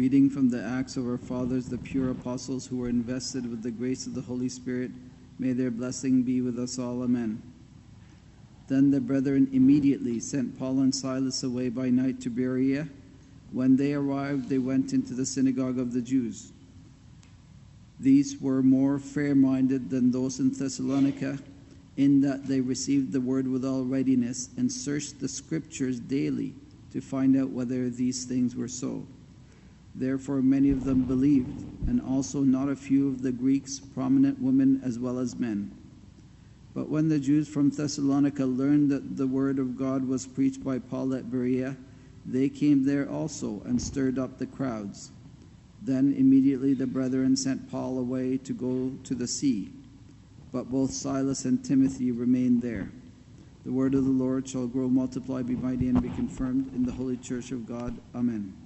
Reading from the Acts of our Fathers, the pure apostles who were invested with the grace of the Holy Spirit, may their blessing be with us all. Amen. Then the brethren immediately sent Paul and Silas away by night to Berea. When they arrived, they went into the synagogue of the Jews. These were more fair-minded than those in Thessalonica, in that they received the word with all readiness and searched the Scriptures daily to find out whether these things were so. Therefore many of them believed, and also not a few of the Greeks, prominent women as well as men. But when the Jews from Thessalonica learned that the word of God was preached by Paul at Berea, they came there also and stirred up the crowds. Then immediately the brethren sent Paul away to go to the sea. But both Silas and Timothy remained there. The word of the Lord shall grow, multiply, be mighty, and be confirmed in the holy church of God. Amen.